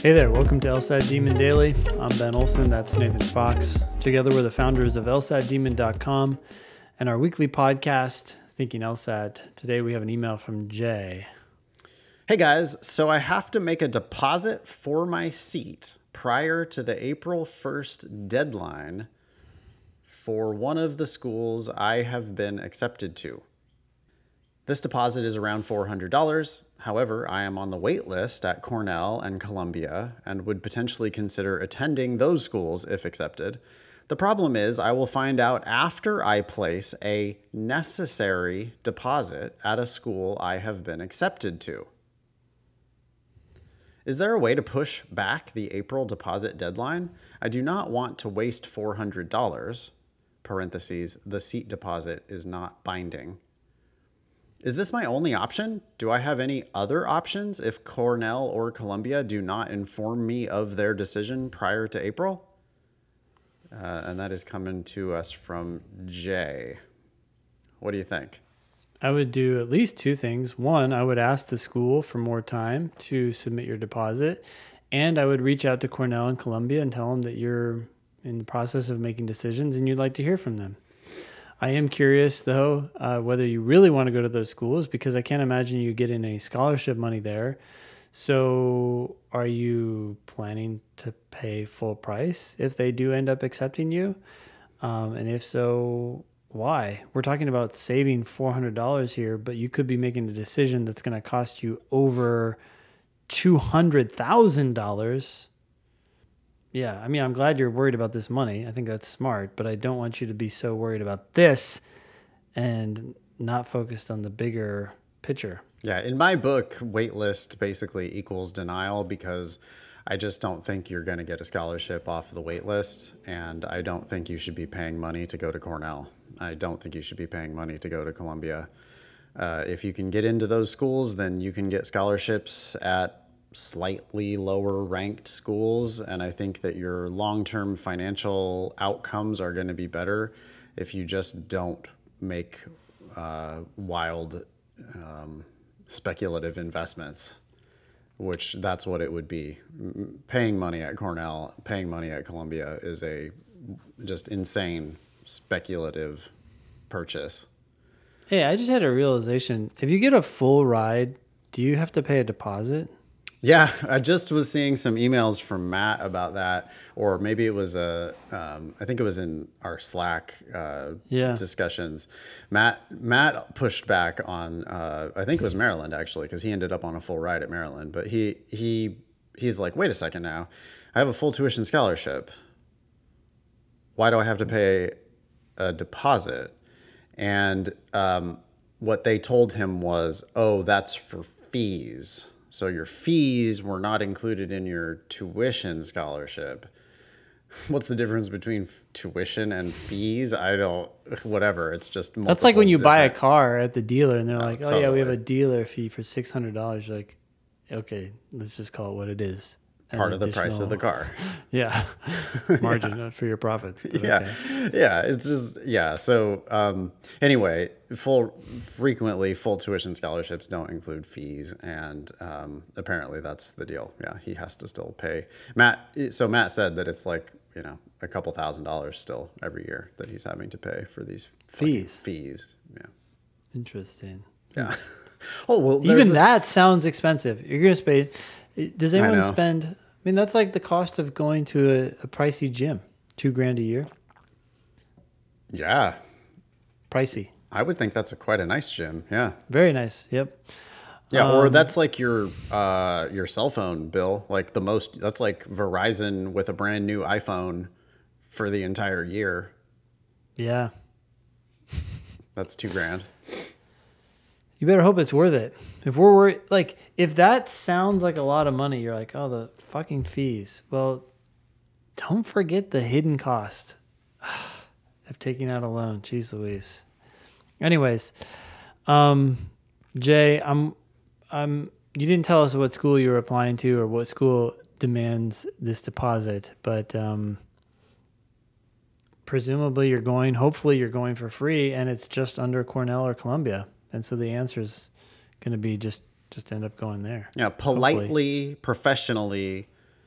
Hey there, welcome to LSAT Demon Daily. I'm Ben Olson, that's Nathan Fox. Together we're the founders of LSATdemon.com and our weekly podcast, Thinking LSAT. Today we have an email from Jay. Hey guys, so I have to make a deposit for my seat prior to the April 1st deadline for one of the schools I have been accepted to. This deposit is around $400. However, I am on the wait list at Cornell and Columbia and would potentially consider attending those schools if accepted. The problem is I will find out after I place a necessary deposit at a school I have been accepted to. Is there a way to push back the April deposit deadline? I do not want to waste $400, parentheses, the seat deposit is not binding. Is this my only option? Do I have any other options if Cornell or Columbia do not inform me of their decision prior to April? And that is coming to us from Jay. What do you think? I would do at least two things. One, I would ask the school for more time to submit your deposit, and I would reach out to Cornell and Columbia and tell them that you're in the process of making decisions and you'd like to hear from them. I am curious, though, whether you really want to go to those schools, because I can't imagine you getting any scholarship money there. So are you planning to pay full price if they do end up accepting you? And if so, why? We're talking about saving $400 here, but you could be making a decision that's going to cost you over $200,000. Yeah, I mean, I'm glad you're worried about this money. I think that's smart, but I don't want you to be so worried about this and not focused on the bigger picture. Yeah, in my book, waitlist basically equals denial, because I just don't think you're going to get a scholarship off the waitlist, and I don't think you should be paying money to go to Cornell. I don't think you should be paying money to go to Columbia. If you can get into those schools, then you can get scholarships at slightly lower ranked schools, and I think that your long-term financial outcomes are going to be better if you just don't make wild speculative investments, which that's what it would be. Paying money at Cornell, paying money at Columbia is a just insane speculative purchase. Hey, I just had a realization. If you get a full ride, do you have to pay a deposit? Yeah, I just was seeing some emails from Matt about that, or maybe it was I think it was in our Slack discussions. Matt pushed back on, I think it was Maryland actually, because he ended up on a full ride at Maryland. But he's like, wait a second now, I have a full tuition scholarship. Why do I have to pay a deposit? And what they told him was, oh, that's for fees. So your fees were not included in your tuition scholarship. What's the difference between tuition and fees? Whatever. It's just that's like when you buy a car at the dealer and they're like, oh, totally. yeah, we have a dealer fee for $600. You're like, okay, let's just call it what it is. Part of the price of the car. Yeah. Margin for your profits. Yeah. Okay. Yeah. It's just, yeah. So anyway, frequently full tuition scholarships don't include fees. And apparently that's the deal. Yeah. He has to still pay. Matt said that it's like, a couple $1,000s still every year that he's having to pay for these fees. Yeah. Interesting. Yeah. Oh, well, even that sounds expensive. You're going to pay. Does anyone spend? I mean, that's like the cost of going to a pricey gym. $2,000 a year. Yeah. Pricey. I would think that's quite a nice gym. Yeah. Very nice. Yep. Yeah, or that's like your cell phone bill. Like that's like Verizon with a brand new iPhone for the entire year. Yeah. That's $2,000. You better hope it's worth it. If we're worried, like, if that sounds like a lot of money, you're like, oh, the fucking fees. Well, don't forget the hidden cost of taking out a loan. Jeez Louise. Anyways, Jay, you didn't tell us what school you were applying to or what school demands this deposit, but presumably hopefully you're going for free, and it's just under Cornell or Columbia. And so the answer is going to be just end up going there. Yeah, politely, professionally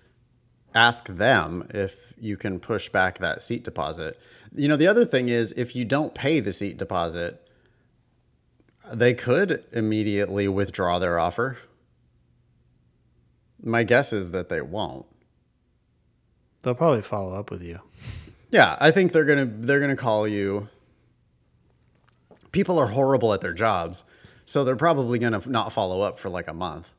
ask them if you can push back that seat deposit. The other thing is, if you don't pay the seat deposit, they could immediately withdraw their offer. My guess is that they won't. They'll probably follow up with you. Yeah, I think they're gonna call you. People are horrible at their jobs, so they're probably gonna not follow up for like a month.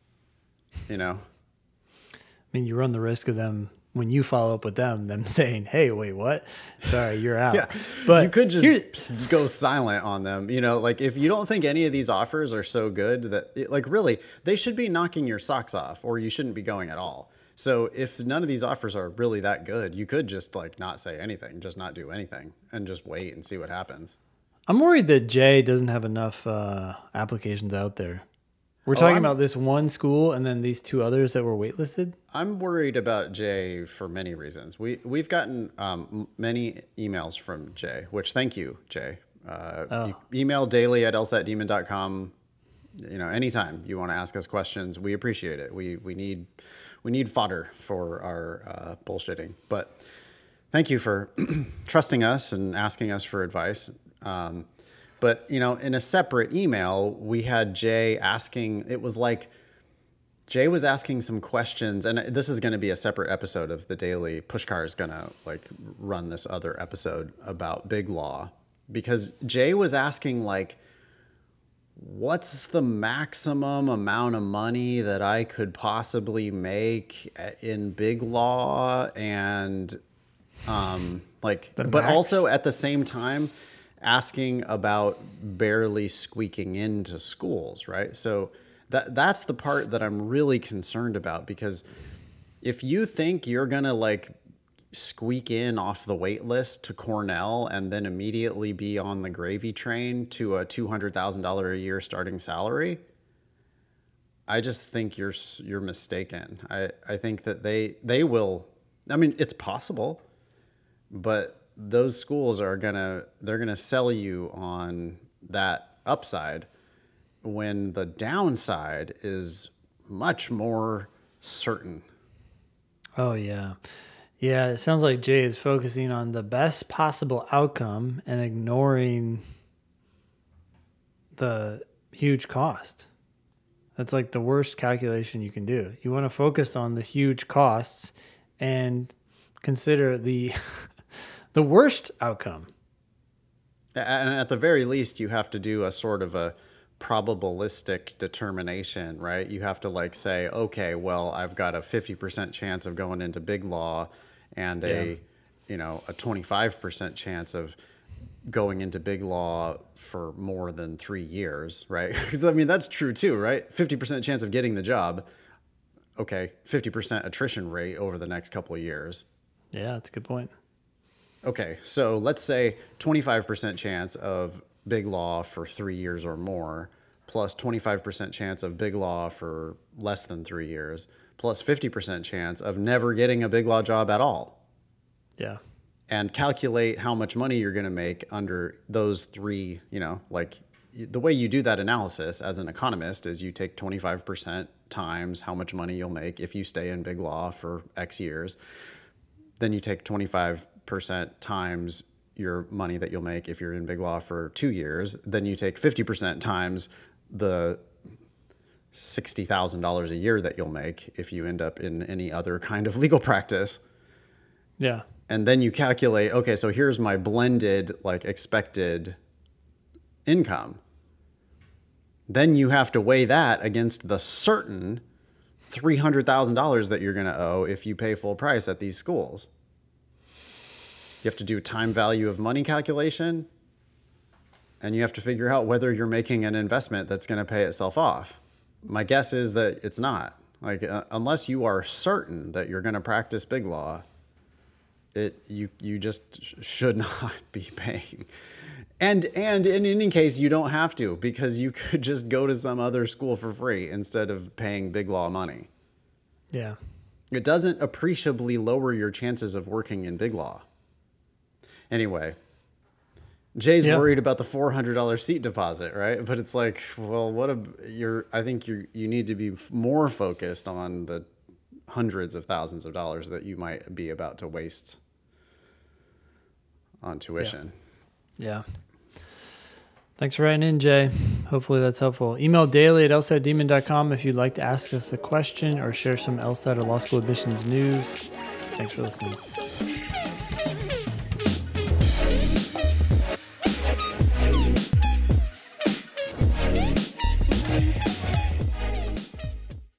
I mean, you run the risk of them, when you follow up with them saying, "Hey, wait, what? Sorry, you're out." Yeah, but you could just go silent on them. Like if you don't think any of these offers are so good that, like, really, they should be knocking your socks off, or you shouldn't be going at all. So if none of these offers are really that good, you could just like not say anything, just not do anything, and just wait and see what happens. I'm worried that Jay doesn't have enough applications out there. We're talking about this one school and then these two others that were waitlisted. I'm worried about Jay for many reasons. We've gotten many emails from Jay, which thank you, Jay. You email daily@lsatdemon.com. Anytime you want to ask us questions, we appreciate it. We need fodder for our bullshitting. But thank you for trusting us and asking us for advice. But, in a separate email, we had Jay asking, it was like Jay was asking some questions, and this is going to be a separate episode of the Daily. Pushkar is going to like run this other episode about Big Law, because Jay was asking like, what's the maximum amount of money that I could possibly make in Big Law? And but also at the same time, asking about barely squeaking into schools, right? So that's the part that I'm really concerned about, because if you think you're gonna like squeak in off the wait list to Cornell and then immediately be on the gravy train to a $200,000 a year starting salary, I just think you're mistaken. I think that they will. I mean, it's possible, but those schools they're gonna sell you on that upside when the downside is much more certain. Oh yeah. Yeah, it sounds like Jay is focusing on the best possible outcome and ignoring the huge cost. That's like the worst calculation you can do. You want to focus on the huge costs and consider the the worst outcome. And at the very least, you have to do a sort of a probabilistic determination, right? You have to like say, okay, well, I've got a 50% chance of going into Big Law and a 25% chance of going into Big Law for more than 3 years, right? Because I mean, that's true too, right? 50% chance of getting the job. Okay, 50% attrition rate over the next couple of years. Yeah, that's a good point. Okay, so let's say 25% chance of Big Law for 3 years or more, plus 25% chance of Big Law for less than 3 years, plus 50% chance of never getting a Big Law job at all. Yeah. And calculate how much money you're going to make under those three, like the way you do that analysis as an economist is you take 25% times how much money you'll make if you stay in Big Law for X years. Then you take 25% times your money that you'll make if you're in Big Law for 2 years. Then you take 50% times the $60,000 a year that you'll make if you end up in any other kind of legal practice. Yeah. And then you calculate, okay, so here's my blended, like, expected income. Then you have to weigh that against the certain $300,000 that you're going to owe if you pay full price at these schools. You have to do time value of money calculation, and you have to figure out whether you're making an investment that's going to pay itself off. My guess is that it's not. Like, unless you are certain that you're going to practice Big Law, you just should not be paying. And in any case, you don't have to, because you could just go to some other school for free instead of paying Big Law money. Yeah. It doesn't appreciably lower your chances of working in Big Law. Anyway, Jay's worried about the $400 seat deposit, right? But it's like, well, I think you need to be more focused on the hundreds of thousands of dollars that you might be about to waste on tuition. Yeah. Thanks for writing in, Jay. Hopefully that's helpful. Email daily@lsatdemon.com if you'd like to ask us a question or share some LSAT or law school admissions news. Thanks for listening.